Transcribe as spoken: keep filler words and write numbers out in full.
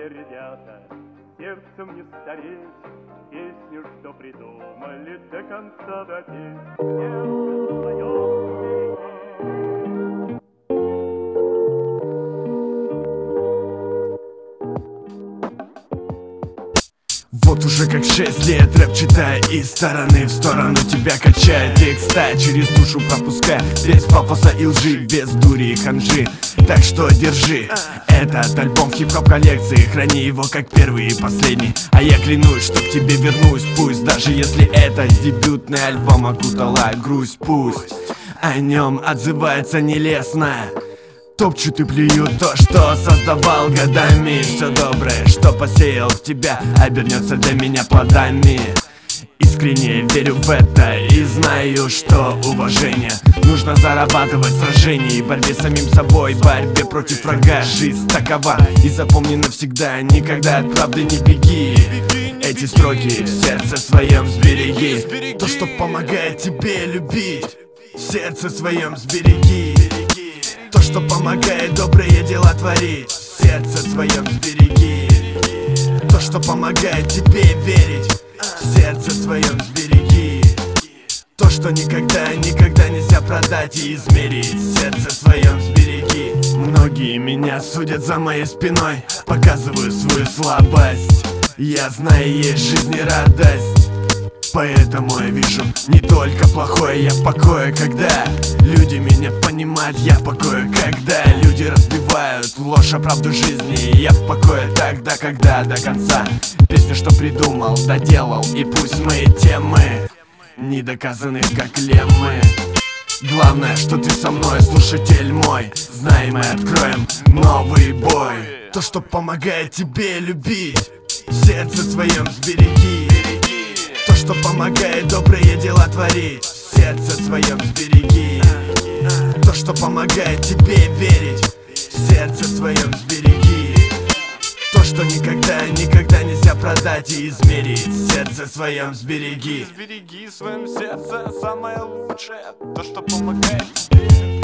ребята, сердцем не стареть, песню, что придумали, до конца допеть. Сердце свое. Вот уже как шесть лет рэп читая, из стороны в сторону тебя качает, текста через душу пропуская, без пафоса и лжи, без дури и ханжи. Так что держи этот альбом в хип-хоп коллекции, храни его как первый и последний. А я клянусь, что к тебе вернусь, пусть даже если это дебютный альбом окутала грусть, пусть о нем отзывается нелестно. Топчут и плюют то, что создавал годами. Все доброе, что посеял в тебя, обернется для меня плодами. Искренне верю в это и знаю, что уважение нужно зарабатывать в сражении, борьбе с самим собой, борьбе против врага. Жизнь такова, и запомни навсегда, никогда от правды не беги. Эти строки в сердце своем сбереги, то, что помогает тебе любить, в сердце своем сбереги. То, что помогает добрые дела творить, в сердце своем сбереги. То, что помогает тебе верить, в сердце своем сбереги. То, что никогда, никогда нельзя продать и измерить, в сердце своем сбереги. Многие меня судят за моей спиной, показываю свою слабость. Я знаю, есть в жизни радость, поэтому я вижу не только плохое, я в покое, когда люди меня понимают, я в покое, когда люди разбивают ложь о правду жизни, я в покое тогда, когда до конца песню, что придумал, доделал, и пусть мои темы не доказаны, как леммы. Главное, что ты со мной, слушатель мой, знай, мы откроем новый бой. То, что помогает тебе любить, в сердце своем сбереги. То, что помогает добрые дела творить, в сердце своем сбереги. То, что помогает тебе верить, в сердце своем сбереги. То, что никогда, никогда нельзя продать и измерить, в сердце своем сбереги. Сбереги в своем сердце самое лучшее, то, что помогает тебе.